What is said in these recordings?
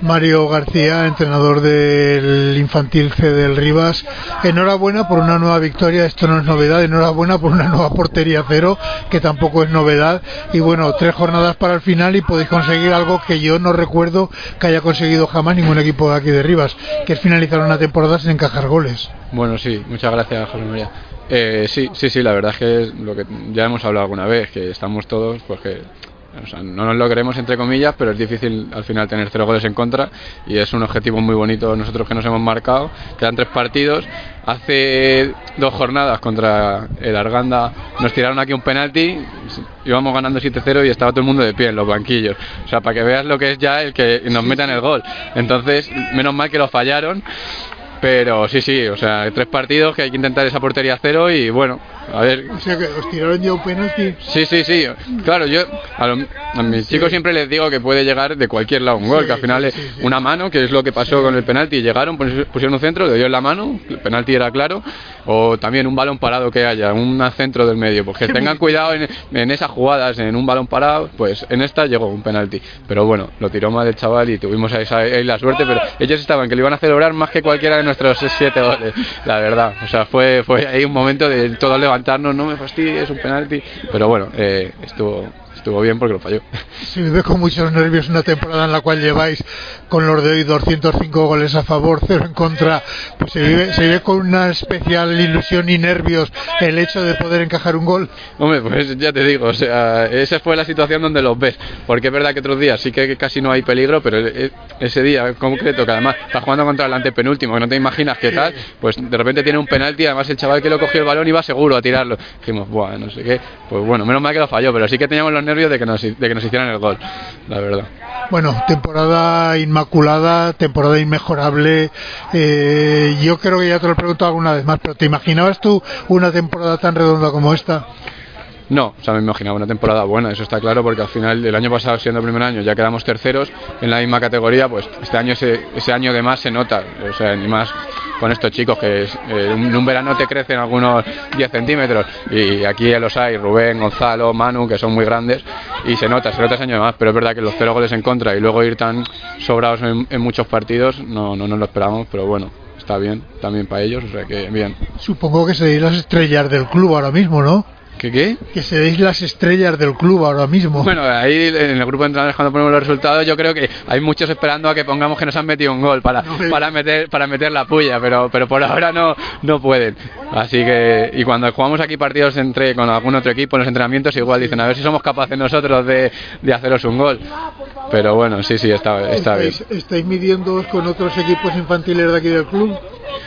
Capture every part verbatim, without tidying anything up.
Mario García, entrenador del Infantil C del Rivas, enhorabuena por una nueva victoria, esto no es novedad, enhorabuena por una nueva portería cero, que tampoco es novedad, y bueno, tres jornadas para el final y podéis conseguir algo que yo no recuerdo que haya conseguido jamás ningún equipo de aquí de Rivas, que es finalizar una temporada sin encajar goles. Bueno, sí, muchas gracias, José María. Eh, sí, sí, sí, la verdad es que es lo que ya hemos hablado alguna vez, que estamos todos, pues que o sea, no nos lo queremos entre comillas, pero es difícil al final tener cero goles en contra y es un objetivo muy bonito nosotros que nos hemos marcado. Quedan tres partidos. Hace dos jornadas contra el Arganda nos tiraron aquí un penalti, íbamos ganando siete cero y estaba todo el mundo de pie en los banquillos. O sea, para que veas lo que es ya el que nos metan el gol. Entonces, menos mal que lo fallaron. Pero sí, sí, o sea, tres partidos que hay que intentar esa portería cero y bueno, a ver. O sea, que os tiraron ya un penalti. Sí, sí, sí. Claro, yo a, lo, a mis sí. chicos siempre les digo que puede llegar de cualquier lado un gol, sí, que al final sí, es sí, una mano, que es lo que pasó sí. con el penalti. Llegaron, pusieron un centro, le dio en la mano, el penalti era claro, o también un balón parado que haya, un centro del medio, pues que tengan cuidado en, en esas jugadas, en un balón parado, pues en esta llegó un penalti. Pero bueno, lo tiró mal el chaval y tuvimos ahí, ahí la suerte, pero ellos estaban que lo iban a celebrar más que cualquiera de nuestros siete goles, la verdad. O sea, fue, fue ahí un momento de todos levantarnos, no me fastidies, es un penalti, pero bueno, eh, estuvo estuvo bien porque lo falló. Se vive con muchos nervios una temporada en la cual lleváis con los de hoy doscientos cinco goles a favor, cero en contra, pues se vive, se vive con una especial ilusión y nervios el hecho de poder encajar un gol. Hombre, pues ya te digo, o sea, esa fue la situación donde los ves, porque es verdad que otros días sí que casi no hay peligro, pero ese día en concreto, que además está jugando contra el antepenúltimo, que no te imaginas qué tal, pues de repente tiene un penalti, además el chaval que lo cogió el balón iba seguro a tirarlo. Dijimos, buah, no sé qué, pues bueno, menos mal que lo falló, pero sí que teníamos los nervios de que nos, de que nos hicieran el gol, la verdad. Bueno, temporada inmaculada, temporada inmejorable. Eh, yo creo que ya te lo he preguntado alguna vez más, pero ¿te imaginabas tú una temporada tan redonda como esta? No, o sea, me imaginaba una temporada buena, eso está claro, porque al final el año pasado, siendo el primer año, ya quedamos terceros en la misma categoría, pues este año ese, ese año de más se nota, o sea, ni más con estos chicos que es, eh, en un verano te crecen algunos diez centímetros y aquí ya los hay, Rubén, Gonzalo, Manu, que son muy grandes y se nota, se nota ese año de más, pero es verdad que los cero goles en contra y luego ir tan sobrados en, en muchos partidos, no, no nos lo esperamos, pero bueno, está bien, también para ellos, o sea que bien. Supongo que seréis las estrellas del club ahora mismo, ¿no? ¿Qué qué? Que seréis las estrellas del club ahora mismo. Bueno, ahí en el grupo de entrenadores cuando ponemos los resultados yo creo que hay muchos esperando a que pongamos que nos han metido un gol para, no, para meter para meter la puya, pero pero por ahora no no pueden. Así que, y cuando jugamos aquí partidos entre con algún otro equipo en los entrenamientos igual dicen a ver si somos capaces nosotros de, de haceros un gol. Pero bueno, sí, sí, está, está bien. ¿Estáis midiéndoos con otros equipos infantiles de aquí del club?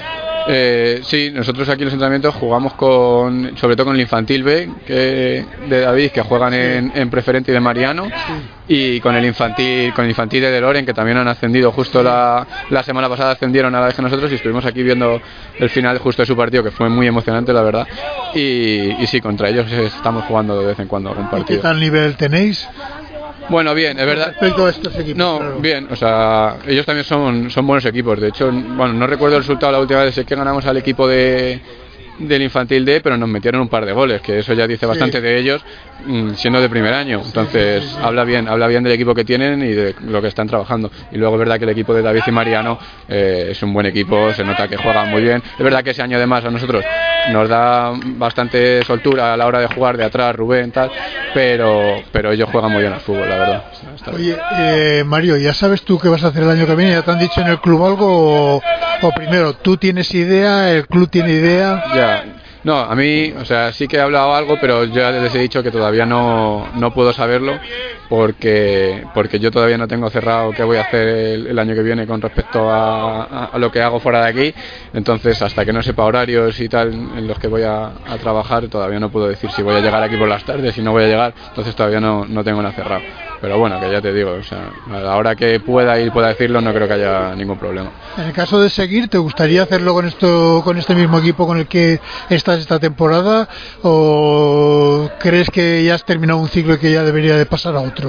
Eh, sí, nosotros aquí en los entrenamientos jugamos con, sobre todo con el Infantil B que, de David, que juegan en, en Preferente y de Mariano, sí. Y con el Infantil con el Infantil de Loren, que también han ascendido justo la, la semana pasada, ascendieron a la vez que nosotros y estuvimos aquí viendo el final justo de su partido, que fue muy emocionante, la verdad, y, y sí, contra ellos estamos jugando de vez en cuando algún partido. ¿Y qué tal nivel tenéis? Bueno, bien, es verdad. Respecto a estos equipos. No, claro. Bien, o sea, ellos también son, son buenos equipos. De hecho, bueno, no recuerdo el resultado la última vez, sé que ganamos al equipo de del Infantil D, pero nos metieron un par de goles, que eso ya dice bastante sí. de ellos, siendo de primer año. Entonces, sí, sí, sí. habla bien, habla bien del equipo que tienen y de lo que están trabajando. Y luego es verdad que el equipo de David y Mariano eh, es un buen equipo, se nota que juegan muy bien. Es verdad que ese año además a nosotros nos da bastante soltura a la hora de jugar de atrás, Rubén, tal, pero pero ellos juegan muy bien al fútbol, la verdad. Oye, eh, Mario, ¿ya sabes tú qué vas a hacer el año que viene? ¿Ya te han dicho en el club algo? O, o primero, ¿tú tienes idea? ¿El club tiene idea? Ya. No, a mí, o sea, sí que he hablado algo, pero ya les he dicho que todavía no, no puedo saberlo porque porque yo todavía no tengo cerrado qué voy a hacer el, el año que viene con respecto a, a, a lo que hago fuera de aquí. Entonces, hasta que no sepa horarios y tal en los que voy a, a trabajar, todavía no puedo decir si voy a llegar aquí por las tardes, si no voy a llegar. Entonces todavía no, no tengo nada cerrado. Pero bueno, que ya te digo, o sea, a la hora que pueda y pueda decirlo no creo que haya ningún problema. En el caso de seguir, ¿te gustaría hacerlo con esto, con este mismo equipo con el que estás esta temporada? ¿O crees que ya has terminado un ciclo y que ya debería de pasar a otro?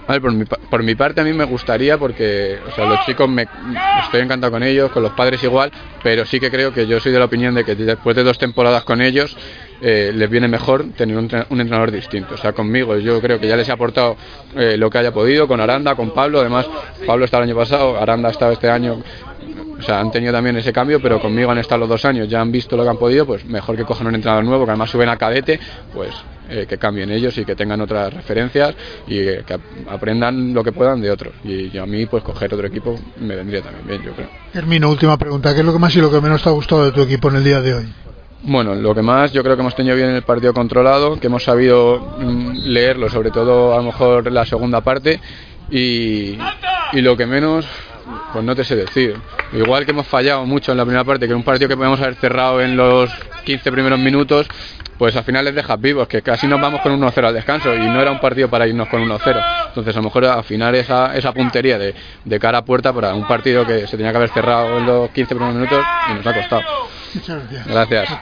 A ver, por mi, por mi parte a mí me gustaría porque, o sea, los chicos me estoy encantado con ellos, con los padres igual, pero sí que creo que yo soy de la opinión de que después de dos temporadas con ellos eh, les viene mejor tener un, un entrenador distinto. O sea, conmigo yo creo que ya les he aportado eh, lo que haya podido, con Aranda, con Pablo, además Pablo está el año pasado, Aranda ha estado este año. O sea, han tenido también ese cambio, pero conmigo han estado los dos años, ya han visto lo que han podido, pues mejor que cojan un entrenador nuevo, que además suben a cadete, pues eh, que cambien ellos y que tengan otras referencias y eh, que aprendan lo que puedan de otros. Y yo, a mí, pues coger otro equipo me vendría también bien, yo creo. Termino, última pregunta, ¿qué es lo que más y lo que menos te ha gustado de tu equipo en el día de hoy? Bueno, lo que más yo creo que hemos tenido bien el partido controlado, que hemos sabido mm, leerlo, sobre todo a lo mejor la segunda parte, y, y lo que menos... Pues no te sé decir. Igual que hemos fallado mucho en la primera parte, que un partido que podemos haber cerrado en los quince primeros minutos, pues al final les dejas vivos, que casi nos vamos con uno cero al descanso y no era un partido para irnos con uno cero. Entonces a lo mejor afinar esa, esa puntería de, de cara a puerta para un partido que se tenía que haber cerrado en los quince primeros minutos y nos ha costado. Muchas gracias. Gracias.